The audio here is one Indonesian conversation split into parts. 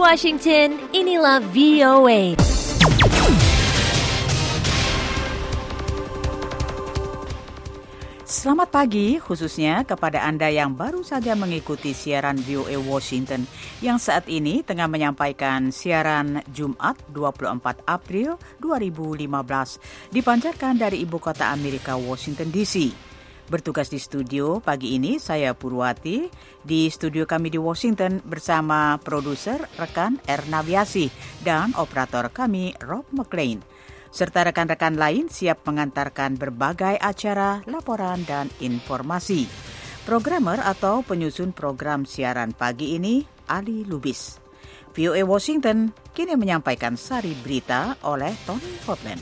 Washington, inilah VOA. Selamat pagi khususnya kepada Anda yang baru saja mengikuti siaran VOA Washington yang saat ini tengah menyampaikan siaran Jumat 24 April 2015 dipancarkan dari ibu kota Amerika Washington DC. Bertugas di studio pagi ini saya Purwati, di studio kami di Washington bersama produser rekan Erna Wiasi dan operator kami Rob McLean. Serta rekan-rekan lain siap mengantarkan berbagai acara, laporan, dan informasi. Programmer atau penyusun program siaran pagi ini, Ali Lubis. VOA Washington kini menyampaikan sari berita oleh Tony Hotland.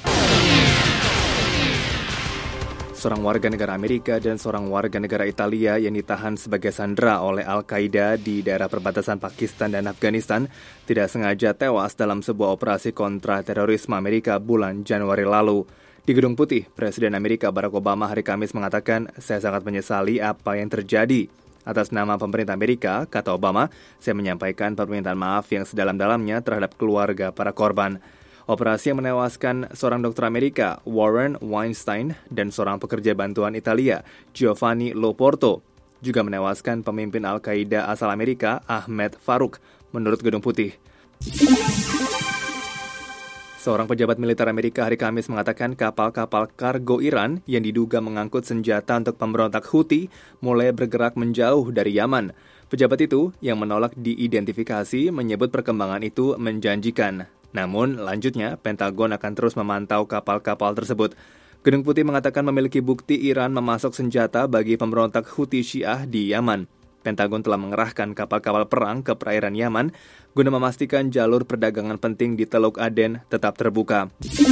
Seorang warga negara Amerika dan seorang warga negara Italia yang ditahan sebagai sandera oleh Al-Qaeda di daerah perbatasan Pakistan dan Afghanistan tidak sengaja tewas dalam sebuah operasi kontra terorisme Amerika bulan Januari lalu. Di Gedung Putih, Presiden Amerika Barack Obama hari Kamis mengatakan, "Saya sangat menyesali apa yang terjadi. Atas nama pemerintah Amerika," kata Obama, "saya menyampaikan permintaan maaf yang sedalam-dalamnya terhadap keluarga para korban." Operasi yang menewaskan seorang dokter Amerika, Warren Weinstein, dan seorang pekerja bantuan Italia, Giovanni Loporto, juga menewaskan pemimpin Al-Qaeda asal Amerika, Ahmed Farouk, menurut Gedung Putih. Seorang pejabat militer Amerika hari Kamis mengatakan kapal-kapal kargo Iran yang diduga mengangkut senjata untuk pemberontak Houthi mulai bergerak menjauh dari Yaman. Pejabat itu, yang menolak diidentifikasi, menyebut perkembangan itu menjanjikan. Namun, lanjutnya, Pentagon akan terus memantau kapal-kapal tersebut. Gedung Putih mengatakan memiliki bukti Iran memasok senjata bagi pemberontak Houthi Syiah di Yaman. Pentagon telah mengerahkan kapal-kapal perang ke perairan Yaman guna memastikan jalur perdagangan penting di Teluk Aden tetap terbuka.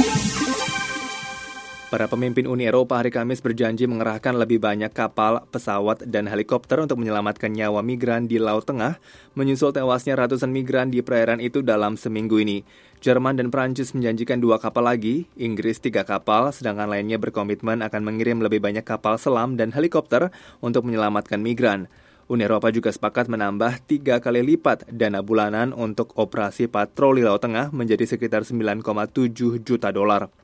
Para pemimpin Uni Eropa hari Kamis berjanji mengerahkan lebih banyak kapal, pesawat, dan helikopter untuk menyelamatkan nyawa migran di Laut Tengah, menyusul tewasnya ratusan migran di perairan itu dalam seminggu ini. Jerman dan Prancis menjanjikan 2 kapal lagi, Inggris 3 kapal, sedangkan lainnya berkomitmen akan mengirim lebih banyak kapal selam dan helikopter untuk menyelamatkan migran. Uni Eropa juga sepakat menambah 3 kali lipat dana bulanan untuk operasi patroli Laut Tengah menjadi sekitar $9,7 juta.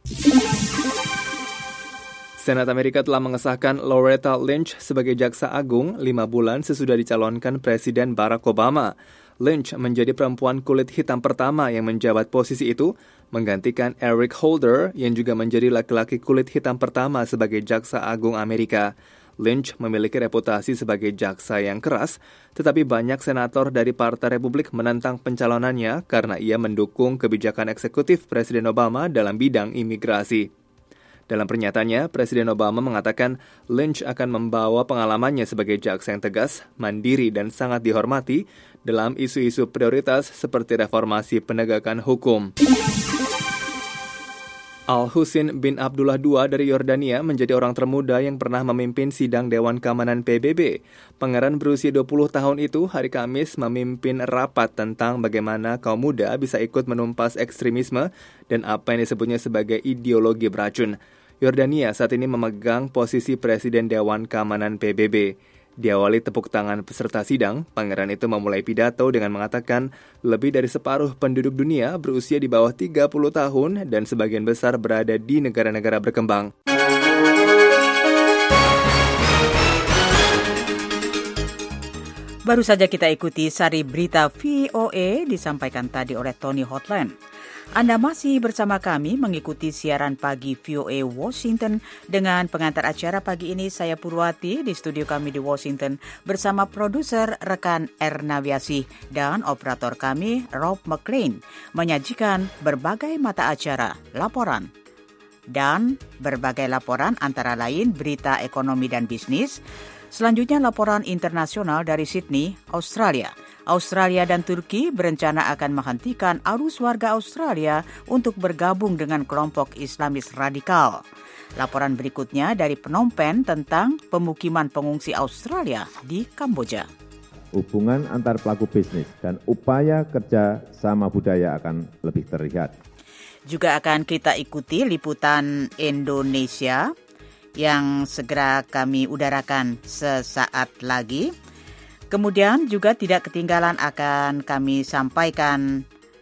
Senat Amerika telah mengesahkan Loretta Lynch sebagai jaksa agung 5 bulan sesudah dicalonkan Presiden Barack Obama. Lynch menjadi perempuan kulit hitam pertama yang menjabat posisi itu, menggantikan Eric Holder yang juga menjadi laki-laki kulit hitam pertama sebagai jaksa agung Amerika. Lynch memiliki reputasi sebagai jaksa yang keras, tetapi banyak senator dari Partai Republik menentang pencalonannya karena ia mendukung kebijakan eksekutif Presiden Obama dalam bidang imigrasi. Dalam pernyataannya, Presiden Obama mengatakan Lynch akan membawa pengalamannya sebagai jaksa yang tegas, mandiri, dan sangat dihormati dalam isu-isu prioritas seperti reformasi penegakan hukum. Al-Husin bin Abdullah II dari Yordania menjadi orang termuda yang pernah memimpin sidang Dewan Keamanan PBB. Pangeran berusia 20 tahun itu hari Kamis memimpin rapat tentang bagaimana kaum muda bisa ikut menumpas ekstremisme dan apa yang disebutnya sebagai ideologi beracun. Yordania saat ini memegang posisi Presiden Dewan Keamanan PBB. Diawali tepuk tangan peserta sidang, pangeran itu memulai pidato dengan mengatakan lebih dari separuh penduduk dunia berusia di bawah 30 tahun dan sebagian besar berada di negara-negara berkembang. Baru saja kita ikuti sari berita VOA disampaikan tadi oleh Tony Hotland. Anda masih bersama kami mengikuti siaran pagi VOA Washington dengan pengantar acara pagi ini saya Purwati di studio kami di Washington bersama produser rekan Erna Wiasi dan operator kami Rob McLean menyajikan berbagai mata acara, laporan dan berbagai laporan antara lain berita ekonomi dan bisnis. Selanjutnya laporan internasional dari Sydney, Australia. Australia dan Turki berencana akan menghentikan arus warga Australia untuk bergabung dengan kelompok Islamis radikal. Laporan berikutnya dari Phnom Penh tentang pemukiman pengungsi Australia di Kamboja. Hubungan antar pelaku bisnis dan upaya kerja sama budaya akan lebih terlihat. Juga akan kita ikuti liputan Indonesia yang segera kami udarakan sesaat lagi. Kemudian juga tidak ketinggalan akan kami sampaikan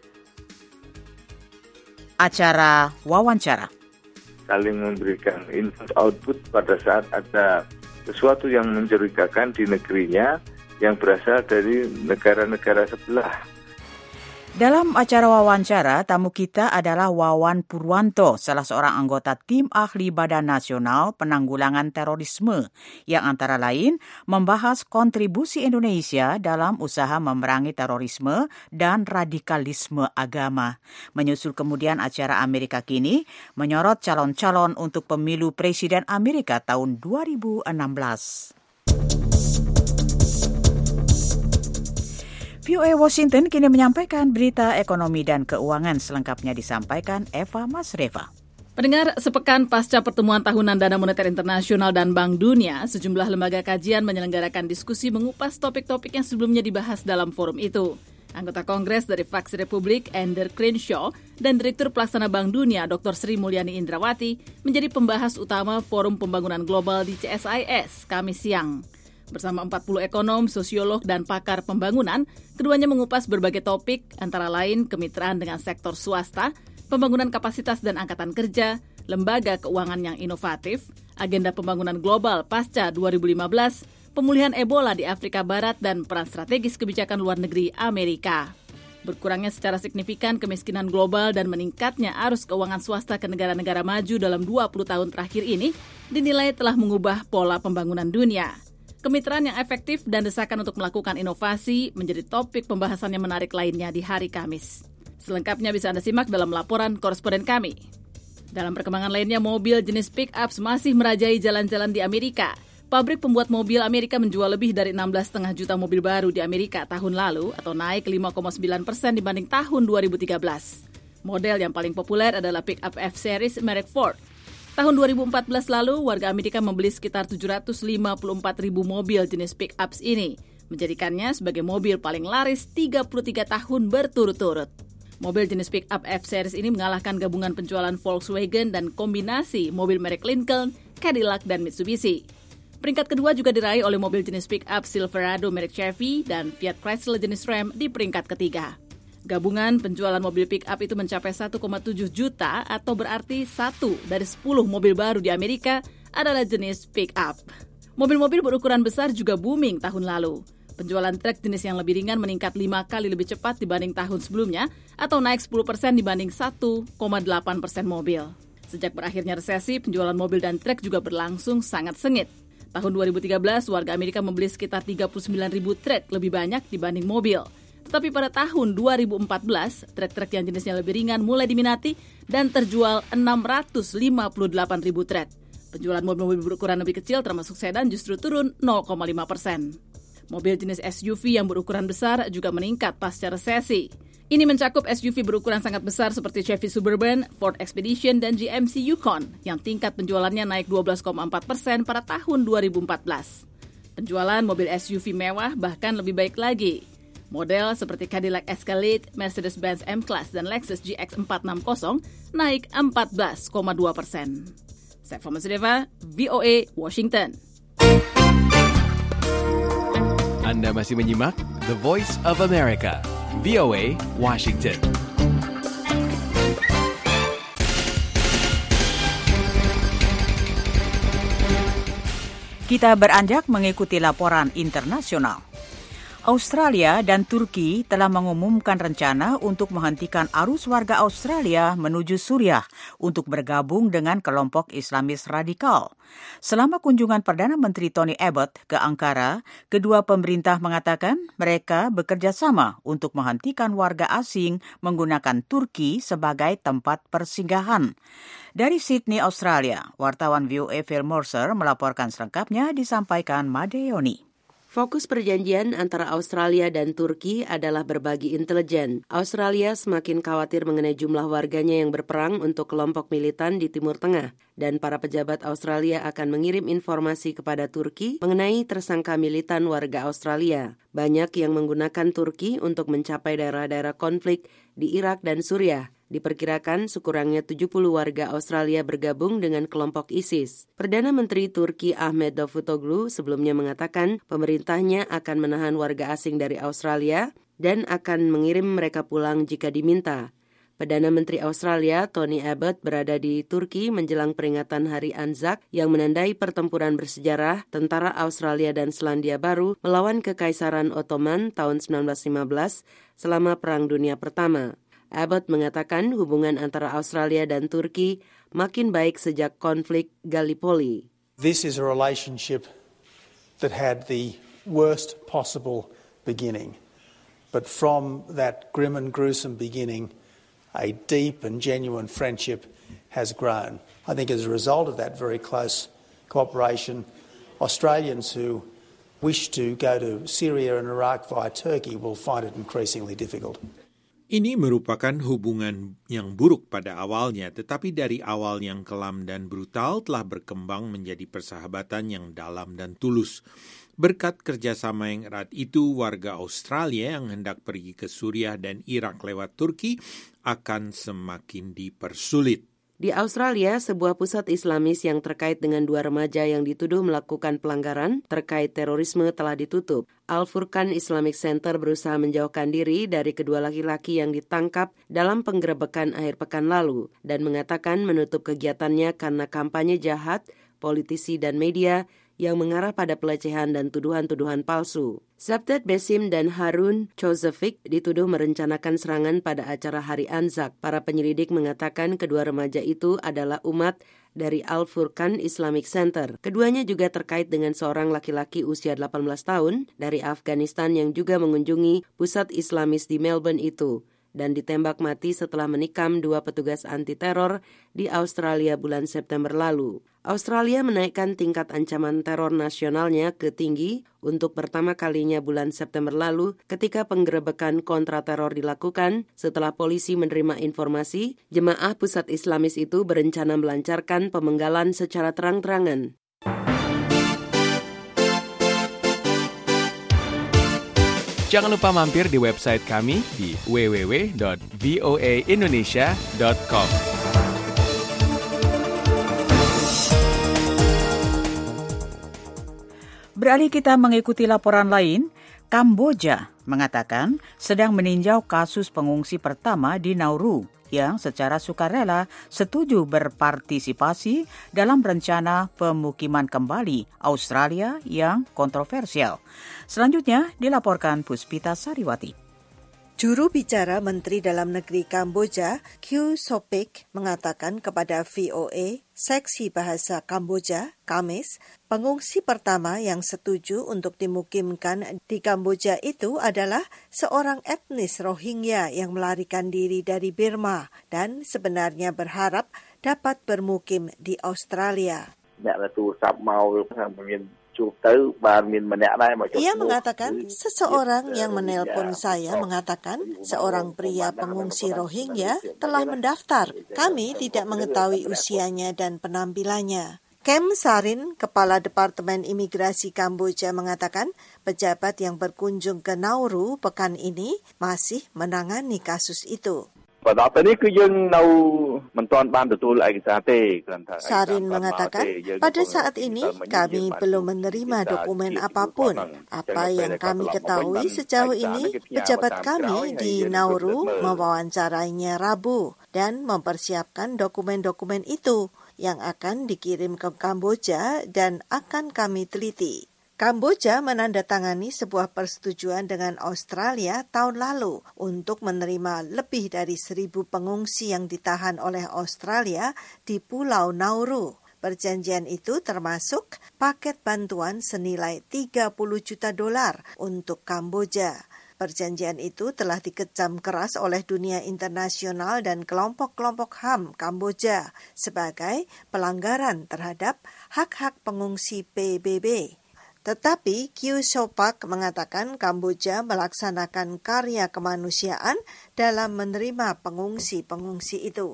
acara wawancara. Saling memberikan input output pada saat ada sesuatu yang mencurigakan di negerinya yang berasal dari negara-negara sebelah. Dalam acara wawancara, tamu kita adalah Wawan Purwanto, salah seorang anggota tim ahli Badan Nasional Penanggulangan Terorisme, yang antara lain membahas kontribusi Indonesia dalam usaha memerangi terorisme dan radikalisme agama. Menyusul kemudian acara Amerika Kini, menyorot calon-calon untuk pemilu Presiden Amerika tahun 2016. VOA Washington kini menyampaikan berita ekonomi dan keuangan, selengkapnya disampaikan Eva Masreva. Pendengar, sepekan pasca pertemuan tahunan Dana Moneter Internasional dan Bank Dunia, sejumlah lembaga kajian menyelenggarakan diskusi mengupas topik-topik yang sebelumnya dibahas dalam forum itu. Anggota Kongres dari Fraksi Republik, Ender Crenshaw, dan Direktur Pelaksana Bank Dunia, Dr. Sri Mulyani Indrawati, menjadi pembahas utama Forum Pembangunan Global di CSIS, Kamis siang. Bersama 40 ekonom, sosiolog, dan pakar pembangunan, keduanya mengupas berbagai topik, antara lain kemitraan dengan sektor swasta, pembangunan kapasitas dan angkatan kerja, lembaga keuangan yang inovatif, agenda pembangunan global pasca 2015, pemulihan Ebola di Afrika Barat, dan peran strategis kebijakan luar negeri Amerika. Berkurangnya secara signifikan kemiskinan global dan meningkatnya arus keuangan swasta ke negara-negara maju dalam 20 tahun terakhir ini dinilai telah mengubah pola pembangunan dunia. Kemitraan yang efektif dan desakan untuk melakukan inovasi menjadi topik pembahasan yang menarik lainnya di hari Kamis. Selengkapnya bisa Anda simak dalam laporan koresponden kami. Dalam perkembangan lainnya, mobil jenis pick-ups masih merajai jalan-jalan di Amerika. Pabrik pembuat mobil Amerika menjual lebih dari 16,5 juta mobil baru di Amerika tahun lalu atau naik 5,9% dibanding tahun 2013. Model yang paling populer adalah pick-up F-Series merek Ford. Tahun 2014 lalu, warga Amerika membeli sekitar 754 ribu mobil jenis pick-ups ini, menjadikannya sebagai mobil paling laris 33 tahun berturut-turut. Mobil jenis pick-up F-Series ini mengalahkan gabungan penjualan Volkswagen dan kombinasi mobil merek Lincoln, Cadillac, dan Mitsubishi. Peringkat kedua juga diraih oleh mobil jenis pick-up Silverado merek Chevy dan Fiat Chrysler jenis Ram di peringkat ketiga. Gabungan penjualan mobil pick-up itu mencapai 1,7 juta atau berarti 1 dari 10 mobil baru di Amerika adalah jenis pick-up. Mobil-mobil berukuran besar juga booming tahun lalu. Penjualan truk jenis yang lebih ringan meningkat 5 kali lebih cepat dibanding tahun sebelumnya atau naik 10% dibanding 1,8% mobil. Sejak berakhirnya resesi, penjualan mobil dan truk juga berlangsung sangat sengit. Tahun 2013, warga Amerika membeli sekitar 39 ribu truk lebih banyak dibanding mobil. Tetapi pada tahun 2014, truk-truk yang jenisnya lebih ringan mulai diminati dan terjual 658 ribu truk. Penjualan mobil-mobil berukuran lebih kecil termasuk sedan justru turun 0,5%. Mobil jenis SUV yang berukuran besar juga meningkat pasca resesi. Ini mencakup SUV berukuran sangat besar seperti Chevy Suburban, Ford Expedition, dan GMC Yukon yang tingkat penjualannya naik 12,4% pada tahun 2014. Penjualan mobil SUV mewah bahkan lebih baik lagi. Model seperti Cadillac Escalade, Mercedes-Benz M-Class, dan Lexus GX460 naik 14,2%. Saya Eva Masreva, VOA Washington. Anda masih menyimak The Voice of America, VOA Washington. Kita beranjak mengikuti laporan internasional. Australia dan Turki telah mengumumkan rencana untuk menghentikan arus warga Australia menuju Suriah untuk bergabung dengan kelompok Islamis radikal. Selama kunjungan Perdana Menteri Tony Abbott ke Ankara, kedua pemerintah mengatakan mereka bekerja sama untuk menghentikan warga asing menggunakan Turki sebagai tempat persinggahan. Dari Sydney, Australia, wartawan VOA Phil Mercer melaporkan selengkapnya, disampaikan Madeoni. Fokus perjanjian antara Australia dan Turki adalah berbagi intelijen. Australia semakin khawatir mengenai jumlah warganya yang berperang untuk kelompok militan di Timur Tengah, dan para pejabat Australia akan mengirim informasi kepada Turki mengenai tersangka militan warga Australia. Banyak yang menggunakan Turki untuk mencapai daerah-daerah konflik di Irak dan Suriah, Diperkirakan sekurangnya 70 warga Australia bergabung dengan kelompok ISIS. Perdana Menteri Turki Ahmet Davutoglu sebelumnya mengatakan pemerintahnya akan menahan warga asing dari Australia dan akan mengirim mereka pulang jika diminta. Perdana Menteri Australia Tony Abbott berada di Turki menjelang peringatan Hari Anzac yang menandai pertempuran bersejarah tentara Australia dan Selandia Baru melawan Kekaisaran Ottoman tahun 1915 selama Perang Dunia Pertama. Abbott mengatakan hubungan antara Australia dan Turki makin baik sejak konflik Gallipoli. This is a relationship that had the worst possible beginning. But from that grim and gruesome beginning, a deep and genuine friendship has grown. I think as a result of that very close cooperation, Australians who wish to go to Syria and Iraq via Turkey will find it increasingly difficult. Ini merupakan hubungan yang buruk pada awalnya, tetapi dari awal yang kelam dan brutal telah berkembang menjadi persahabatan yang dalam dan tulus. Berkat kerjasama yang erat itu, warga Australia yang hendak pergi ke Suriah dan Irak lewat Turki akan semakin dipersulit. Di Australia, sebuah pusat Islamis yang terkait dengan 2 remaja yang dituduh melakukan pelanggaran terkait terorisme telah ditutup. Al-Furqan Islamic Center berusaha menjauhkan diri dari kedua laki-laki yang ditangkap dalam penggerebekan akhir pekan lalu dan mengatakan menutup kegiatannya karena kampanye jahat, politisi dan media yang mengarah pada pelecehan dan tuduhan-tuduhan palsu. Sabtet Besim dan Harun Chozevic dituduh merencanakan serangan pada acara Hari Anzac. Para penyelidik mengatakan kedua remaja itu adalah umat dari Al-Furqan Islamic Center. Keduanya juga terkait dengan seorang laki-laki usia 18 tahun dari Afghanistan yang juga mengunjungi pusat Islamis di Melbourne itu dan ditembak mati setelah menikam 2 petugas anti-teror di Australia bulan September lalu. Australia menaikkan tingkat ancaman teror nasionalnya ke tinggi untuk pertama kalinya bulan September lalu ketika penggerebekan kontra-teror dilakukan setelah polisi menerima informasi jemaah pusat Islamis itu berencana melancarkan pemenggalan secara terang-terangan. Jangan lupa mampir di website kami di www.voaindonesia.com. Beralih kita mengikuti laporan lain, Kamboja mengatakan sedang meninjau kasus pengungsi pertama di Nauru yang secara sukarela setuju berpartisipasi dalam rencana pemukiman kembali Australia yang kontroversial. Selanjutnya dilaporkan Puspita Sariwati. Juru bicara Menteri Dalam Negeri Kamboja, Kyu Sopik, mengatakan kepada VOA Seksi Bahasa Kamboja, Kamis, pengungsi pertama yang setuju untuk dimukimkan di Kamboja itu adalah seorang etnis Rohingya yang melarikan diri dari Burma dan sebenarnya berharap dapat bermukim di Australia. Ia mengatakan, seseorang yang menelpon saya mengatakan seorang pria pengungsi Rohingya telah mendaftar. Kami tidak mengetahui usianya dan penampilannya. Kem Sarin, Kepala Departemen Imigrasi Kamboja mengatakan pejabat yang berkunjung ke Nauru pekan ini masih menangani kasus itu. Sarin mengatakan, pada saat ini kami belum menerima dokumen apapun. Apa yang kami ketahui sejauh ini, pejabat kami di Nauru mewawancarainya Rabu dan mempersiapkan dokumen-dokumen itu yang akan dikirim ke Kamboja dan akan kami teliti. Kamboja menandatangani sebuah persetujuan dengan Australia tahun lalu untuk menerima lebih dari 1.000 pengungsi yang ditahan oleh Australia di Pulau Nauru. Perjanjian itu termasuk paket bantuan senilai $30 juta untuk Kamboja. Perjanjian itu telah dikecam keras oleh dunia internasional dan kelompok-kelompok HAM Kamboja sebagai pelanggaran terhadap hak-hak pengungsi PBB. Tetapi Kyu Sopak mengatakan Kamboja melaksanakan karya kemanusiaan dalam menerima pengungsi-pengungsi itu.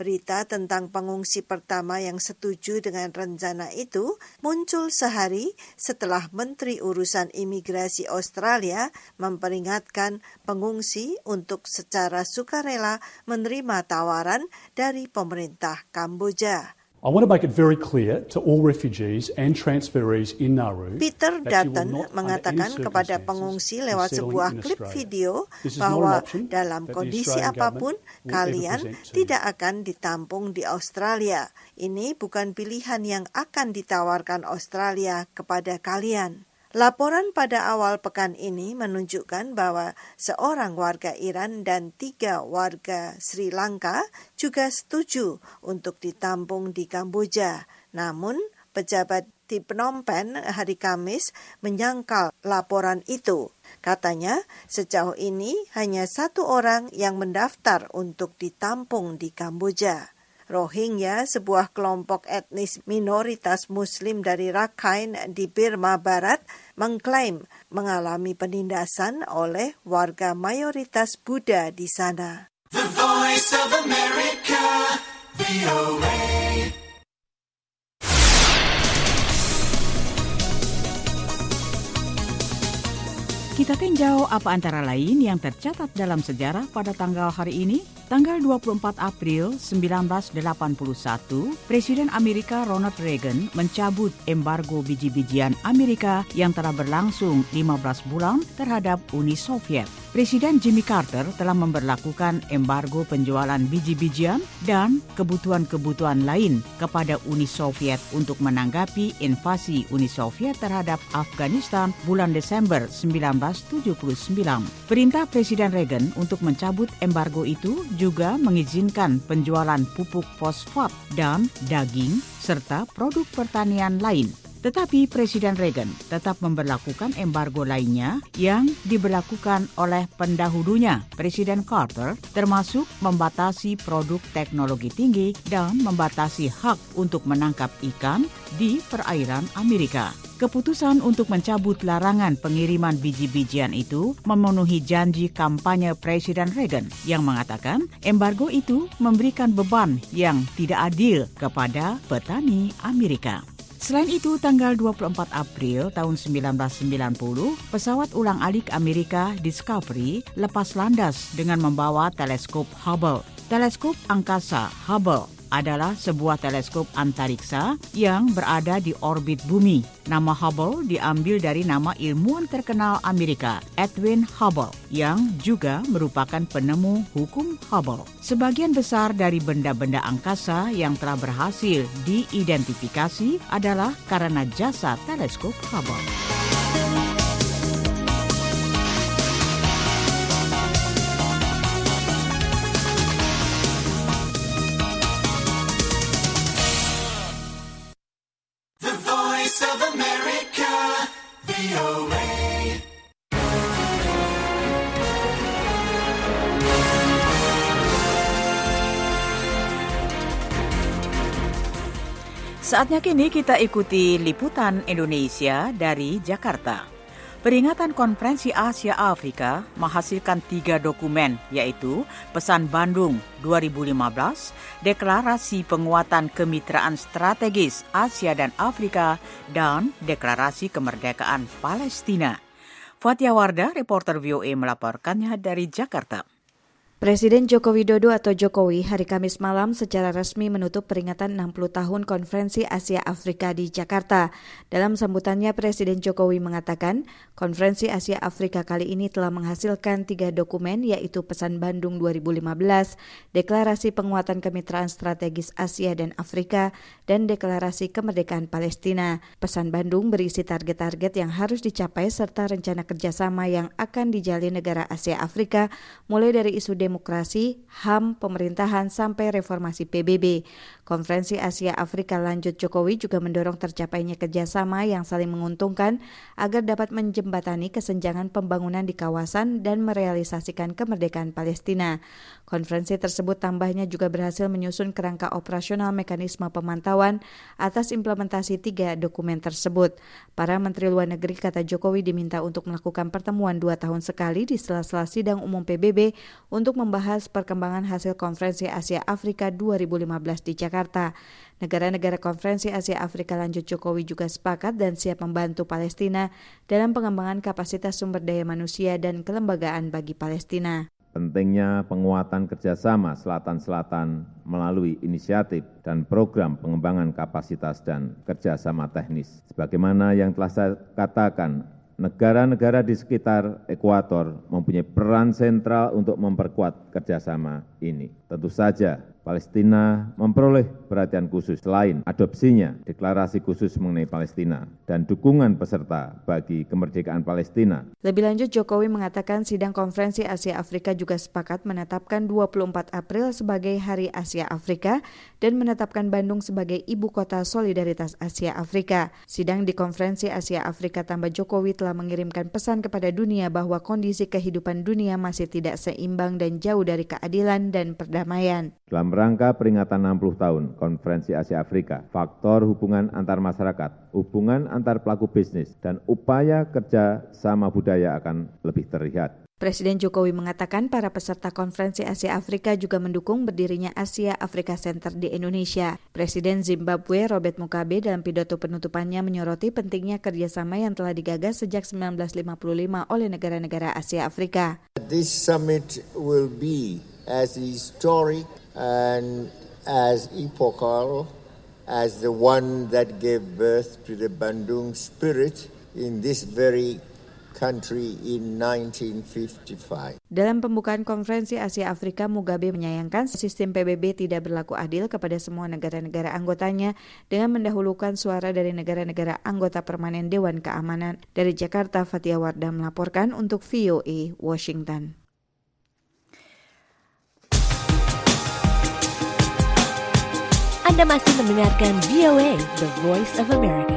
Berita tentang pengungsi pertama yang setuju dengan rencana itu muncul sehari setelah Menteri Urusan Imigrasi Australia memperingatkan pengungsi untuk secara sukarela menerima tawaran dari pemerintah Kamboja. I want to make it very clear to all refugees and transferees in Nauru. Peter Dutton mengatakan kepada pengungsi lewat sebuah klip video bahwa dalam kondisi apapun kalian tidak akan ditampung di Australia. Ini bukan pilihan yang akan ditawarkan Australia kepada kalian. Laporan pada awal pekan ini menunjukkan bahwa seorang warga Iran dan 3 warga Sri Lanka juga setuju untuk ditampung di Kamboja. Namun, pejabat di Phnom Penh hari Kamis menyangkal laporan itu. Katanya, sejauh ini hanya 1 orang yang mendaftar untuk ditampung di Kamboja. Rohingya, sebuah kelompok etnis minoritas Muslim dari Rakhine di Burma Barat, mengklaim mengalami penindasan oleh warga mayoritas Buddha di sana. The Voice of America, VOA. Kita tinjau apa antara lain yang tercatat dalam sejarah pada tanggal hari ini. Tanggal 24 April 1981, Presiden Amerika Ronald Reagan mencabut embargo biji-bijian Amerika yang telah berlangsung 15 bulan terhadap Uni Soviet. Presiden Jimmy Carter telah memberlakukan embargo penjualan biji-bijian dan kebutuhan-kebutuhan lain kepada Uni Soviet untuk menanggapi invasi Uni Soviet terhadap Afghanistan bulan Desember 1979. Perintah Presiden Reagan untuk mencabut embargo itu juga mengizinkan penjualan pupuk fosfat dan daging serta produk pertanian lain. Tetapi Presiden Reagan tetap memberlakukan embargo lainnya yang diberlakukan oleh pendahulunya, Presiden Carter, termasuk membatasi produk teknologi tinggi dan membatasi hak untuk menangkap ikan di perairan Amerika. Keputusan untuk mencabut larangan pengiriman biji-bijian itu memenuhi janji kampanye Presiden Reagan yang mengatakan embargo itu memberikan beban yang tidak adil kepada petani Amerika. Selain itu, tanggal 24 April tahun 1990, pesawat ulang-alik Amerika Discovery lepas landas dengan membawa teleskop Hubble. Teleskop angkasa Hubble adalah sebuah teleskop antariksa yang berada di orbit bumi. Nama Hubble diambil dari nama ilmuwan terkenal Amerika, Edwin Hubble, yang juga merupakan penemu hukum Hubble. Sebagian besar dari benda-benda angkasa yang telah berhasil diidentifikasi adalah karena jasa teleskop Hubble. Saatnya kini kita ikuti liputan Indonesia dari Jakarta. Peringatan Konferensi Asia Afrika menghasilkan 3 dokumen, yaitu Pesan Bandung 2015, Deklarasi Penguatan Kemitraan Strategis Asia dan Afrika, dan Deklarasi Kemerdekaan Palestina. Fathia Wardah, reporter VOA melaporkannya dari Jakarta. Presiden Joko Widodo atau Jokowi hari Kamis malam secara resmi menutup peringatan 60 tahun Konferensi Asia Afrika di Jakarta. Dalam sambutannya, Presiden Jokowi mengatakan, Konferensi Asia Afrika kali ini telah menghasilkan 3 dokumen, yaitu Pesan Bandung 2015, Deklarasi Penguatan Kemitraan Strategis Asia dan Afrika, dan Deklarasi Kemerdekaan Palestina. Pesan Bandung berisi target-target yang harus dicapai serta rencana kerjasama yang akan dijalin negara Asia Afrika, mulai dari isu demokrasi, HAM, pemerintahan, sampai reformasi PBB. Konferensi Asia Afrika lanjut Jokowi juga mendorong tercapainya kerjasama yang saling menguntungkan agar dapat menjembatani kesenjangan pembangunan di kawasan dan merealisasikan kemerdekaan Palestina. Konferensi tersebut tambahnya juga berhasil menyusun kerangka operasional mekanisme pemantauan atas implementasi 3 dokumen tersebut. Para Menteri Luar Negeri, kata Jokowi, diminta untuk melakukan pertemuan 2 tahun sekali di sela-sela sidang umum PBB untuk untuk membahas perkembangan hasil Konferensi Asia Afrika 2015 di Jakarta. Negara-negara Konferensi Asia Afrika Lanjut Jokowi juga sepakat dan siap membantu Palestina dalam pengembangan kapasitas sumber daya manusia dan kelembagaan bagi Palestina. Pentingnya penguatan kerjasama Selatan-Selatan melalui inisiatif dan program pengembangan kapasitas dan kerjasama teknis. Sebagaimana yang telah saya katakan, negara-negara di sekitar ekuator mempunyai peran sentral untuk memperkuat kerjasama ini. Tentu saja, Palestina memperoleh perhatian khusus selain adopsinya deklarasi khusus mengenai Palestina dan dukungan peserta bagi kemerdekaan Palestina. Lebih lanjut, Jokowi mengatakan sidang Konferensi Asia Afrika juga sepakat menetapkan 24 April sebagai Hari Asia Afrika dan menetapkan Bandung sebagai Ibu Kota Solidaritas Asia Afrika. Sidang di Konferensi Asia Afrika tambah Jokowi telah mengirimkan pesan kepada dunia bahwa kondisi kehidupan dunia masih tidak seimbang dan jauh dari keadilan dan perdamaian. Dalam rangka peringatan 60 tahun Konferensi Asia Afrika, faktor hubungan antar masyarakat, hubungan antar pelaku bisnis, dan upaya kerja sama budaya akan lebih terlihat. Presiden Jokowi mengatakan para peserta Konferensi Asia Afrika juga mendukung berdirinya Asia Africa Center di Indonesia. Presiden Zimbabwe Robert Mugabe dalam pidato penutupannya menyoroti pentingnya kerjasama yang telah digagas sejak 1955 oleh negara-negara Asia Afrika. This summit will be as historic and as epochal as the one that gave birth to the Bandung spirit in this very country in 1955. Dalam pembukaan Konferensi Asia Afrika, Mugabe menyayangkan sistem PBB tidak berlaku adil kepada semua negara-negara anggotanya dengan mendahulukan suara dari negara-negara anggota permanen Dewan Keamanan. Dari Jakarta, Fatia Wardah melaporkan untuk VOA Washington. Anda masih mendengarkan VOA, The Voice of America.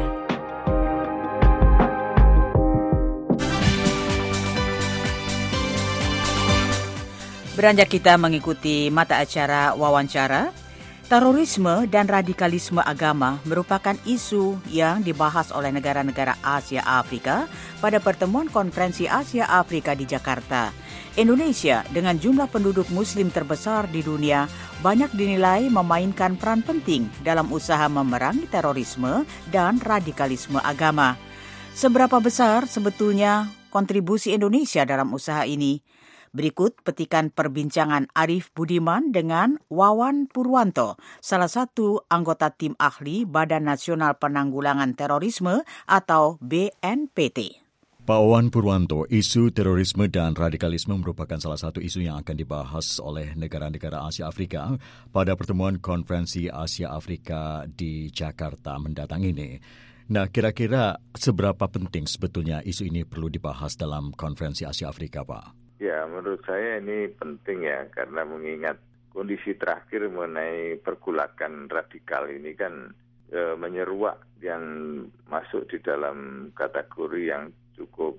Beranjak kita mengikuti mata acara wawancara, terorisme dan radikalisme agama merupakan isu yang dibahas oleh negara-negara Asia Afrika pada pertemuan Konferensi Asia Afrika di Jakarta. Indonesia dengan jumlah penduduk muslim terbesar di dunia banyak dinilai memainkan peran penting dalam usaha memerangi terorisme dan radikalisme agama. Seberapa besar sebetulnya kontribusi Indonesia dalam usaha ini? Berikut petikan perbincangan Arif Budiman dengan Wawan Purwanto, salah satu anggota tim ahli Badan Nasional Penanggulangan Terorisme atau BNPT. Pak Wawan Purwanto, isu terorisme dan radikalisme merupakan salah satu isu yang akan dibahas oleh negara-negara Asia Afrika pada pertemuan Konferensi Asia Afrika di Jakarta mendatang ini. Nah, kira-kira seberapa penting sebetulnya isu ini perlu dibahas dalam Konferensi Asia Afrika, Pak? Ya, menurut saya ini penting ya, karena mengingat kondisi terakhir mengenai pergulakan radikal ini kan menyeruak yang masuk di dalam kategori yang cukup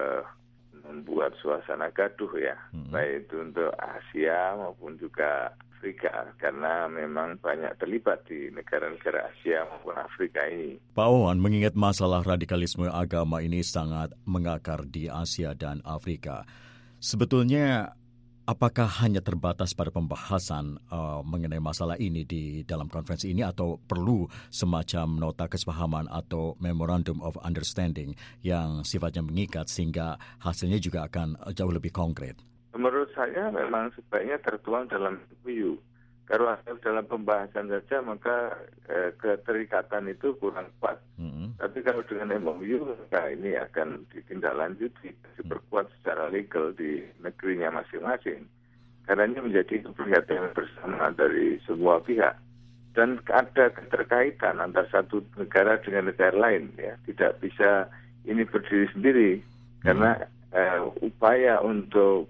membuat suasana gaduh ya, baik itu untuk Asia maupun juga Afrika, karena memang banyak terlibat di negara-negara Asia maupun Afrika ini. Pak Wawan, mengingat masalah radikalisme agama ini sangat mengakar di Asia dan Afrika, sebetulnya apakah hanya terbatas pada pembahasan mengenai masalah ini di dalam konferensi ini atau perlu semacam nota kesepahaman atau Memorandum of Understanding yang sifatnya mengikat sehingga hasilnya juga akan jauh lebih konkret? Menurut saya memang sebaiknya tertuang dalam MOU. Kalau dalam pembahasan saja maka keterikatan itu kurang kuat. Tapi kalau dengan MOU maka ini akan ditindaklanjuti, diperkuat secara legal di negerinya masing-masing. Karena ini menjadi keprihatinan bersama dari semua pihak. Dan ada keterkaitan antara satu negara dengan negara lain. Ya, tidak bisa ini berdiri sendiri. Karena upaya untuk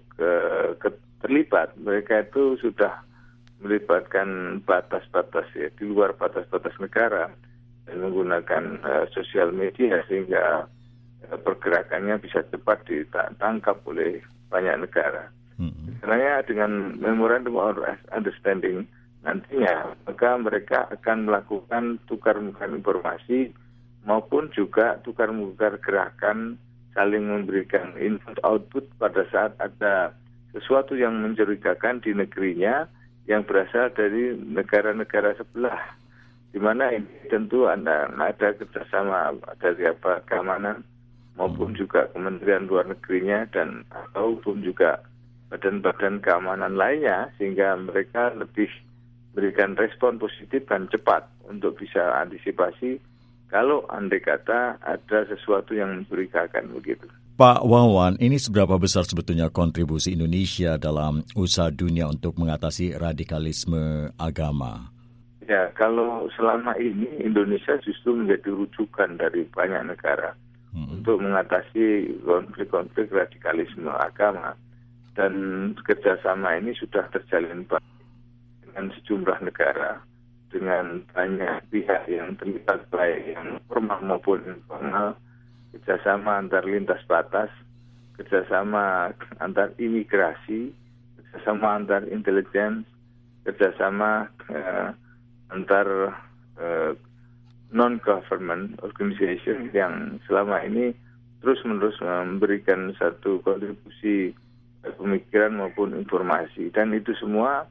terlibat mereka itu sudah melibatkan batas-batas ya, di luar batas-batas negara dan menggunakan sosial media sehingga pergerakannya bisa cepat ditangkap oleh banyak negara. Sebenarnya dengan Memorandum of Understanding nantinya maka mereka akan melakukan tukar-menukar informasi maupun juga tukar-menukar gerakan, saling memberikan input output pada saat ada sesuatu yang mencurigakan di negerinya yang berasal dari negara-negara sebelah, di mana ini tentu ada kerjasama dari keamanan maupun juga Kementerian Luar Negerinya dan ataupun juga badan-badan keamanan lainnya, sehingga mereka lebih berikan respon positif dan cepat untuk bisa antisipasi kalau andai kata ada sesuatu yang mencurigakan begitu. Pak Wawan, ini seberapa besar sebetulnya kontribusi Indonesia dalam usaha dunia untuk mengatasi radikalisme agama? Ya, kalau selama ini Indonesia justru menjadi rujukan dari banyak negara untuk mengatasi konflik-konflik radikalisme agama. Dan kerjasama ini sudah terjalin dengan sejumlah negara, dengan banyak pihak yang terlibat, baik yang formal maupun informal, kerjasama antar lintas batas, kerjasama antar imigrasi, kerjasama antar intelijen, kerjasama antar non-government organization yang selama ini terus-menerus memberikan satu kontribusi pemikiran maupun informasi. Dan itu semua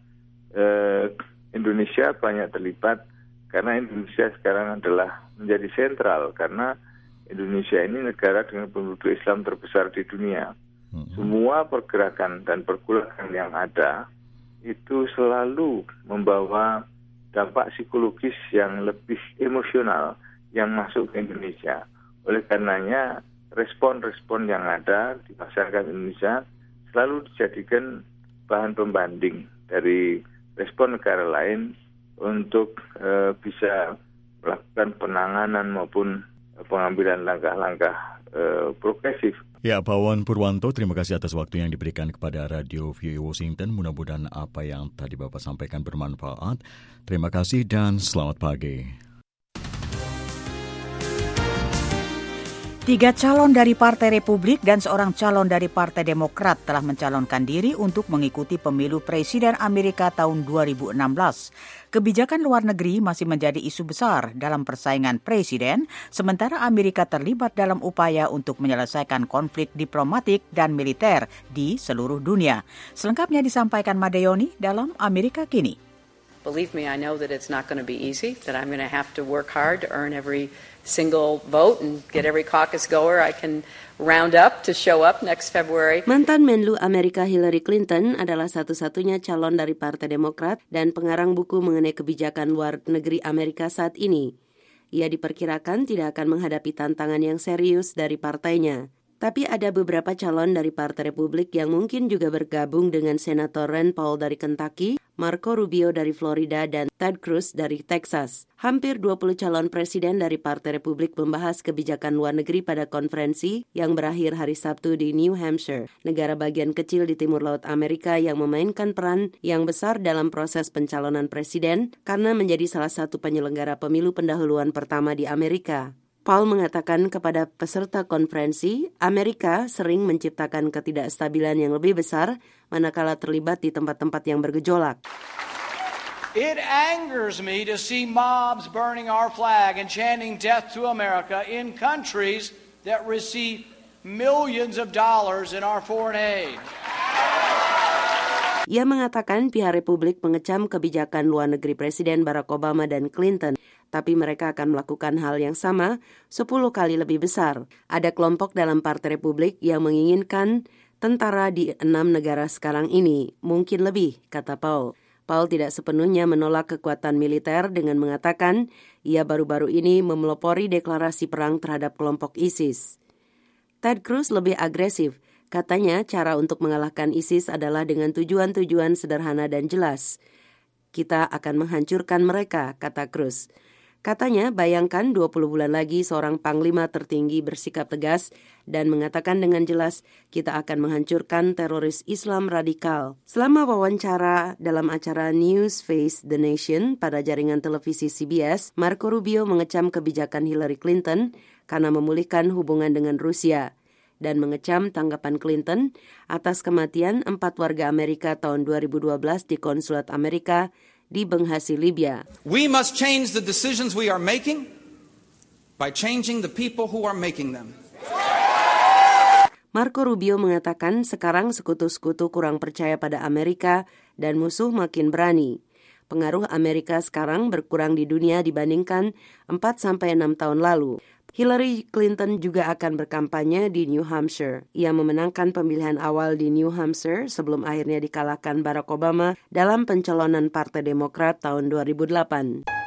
Indonesia banyak terlibat karena Indonesia sekarang adalah menjadi sentral, karena Indonesia ini negara dengan penduduk Islam terbesar di dunia. Semua pergerakan dan pergulakan yang ada itu selalu membawa dampak psikologis yang lebih emosional yang masuk ke Indonesia. Oleh karenanya respon-respon yang ada di masyarakat Indonesia selalu dijadikan bahan pembanding dari respon negara lain untuk bisa melakukan penanganan maupun pengambilan langkah-langkah progresif. Ya, Pak Wawan Purwanto, terima kasih atas waktu yang diberikan kepada Radio VOA Washington. Mudah-mudahan apa yang tadi Bapak sampaikan bermanfaat. Terima kasih dan selamat pagi. 3 calon dari Partai Republik dan seorang calon dari Partai Demokrat telah mencalonkan diri untuk mengikuti pemilu Presiden Amerika tahun 2016. Kebijakan luar negeri masih menjadi isu besar dalam persaingan presiden, sementara Amerika terlibat dalam upaya untuk menyelesaikan konflik diplomatik dan militer di seluruh dunia. Selengkapnya disampaikan Madeyoni dalam Amerika Kini. Believe me, I know that it's not going to be easy, that I'm going to have to work hard to earn every single vote and get every caucus goer I can round up to show up next February. Mantan Menlu Amerika Hillary Clinton adalah satu-satunya calon dari Partai Demokrat dan pengarang buku mengenai kebijakan luar negeri Amerika saat ini. Ia diperkirakan tidak akan menghadapi tantangan yang serius dari partainya. Tapi ada beberapa calon dari Partai Republik yang mungkin juga bergabung dengan Senator Rand Paul dari Kentucky, Marco Rubio dari Florida, dan Ted Cruz dari Texas. Hampir 20 calon presiden dari Partai Republik membahas kebijakan luar negeri pada konferensi yang berakhir hari Sabtu di New Hampshire, negara bagian kecil di timur laut Amerika yang memainkan peran yang besar dalam proses pencalonan presiden karena menjadi salah satu penyelenggara pemilu pendahuluan pertama di Amerika. Paul mengatakan kepada peserta konferensi, Amerika sering menciptakan ketidakstabilan yang lebih besar manakala terlibat di tempat-tempat yang bergejolak. It angers me to see mobs burning our flag and chanting death to America in countries that receive millions of dollars in our foreign aid. Ia mengatakan pihak Republik mengecam kebijakan luar negeri Presiden Barack Obama dan Clinton, tapi mereka akan melakukan hal yang sama 10 kali lebih besar. Ada kelompok dalam Partai Republik yang menginginkan tentara di 6 negara sekarang ini, mungkin lebih, kata Paul. Paul tidak sepenuhnya menolak kekuatan militer dengan mengatakan ia baru-baru ini memelopori deklarasi perang terhadap kelompok ISIS. Ted Cruz lebih agresif. Katanya cara untuk mengalahkan ISIS adalah dengan tujuan-tujuan sederhana dan jelas. Kita akan menghancurkan mereka, kata Cruz. Katanya, bayangkan 20 bulan lagi seorang panglima tertinggi bersikap tegas dan mengatakan dengan jelas, kita akan menghancurkan teroris Islam radikal. Selama wawancara dalam acara News Face the Nation pada jaringan televisi CBS, Marco Rubio mengecam kebijakan Hillary Clinton karena memulihkan hubungan dengan Rusia dan mengecam tanggapan Clinton atas kematian 4 warga Amerika tahun 2012 di konsulat Amerika di Benghazi, Libya. We must change the decisions we are making by changing the people who are making them. Marco Rubio mengatakan sekarang sekutu-sekutu kurang percaya pada Amerika dan musuh makin berani. Pengaruh Amerika sekarang berkurang di dunia dibandingkan 4-6 tahun lalu. Hillary Clinton juga akan berkampanye di New Hampshire. Ia memenangkan pemilihan awal di New Hampshire sebelum akhirnya dikalahkan Barack Obama dalam pencalonan Partai Demokrat tahun 2008.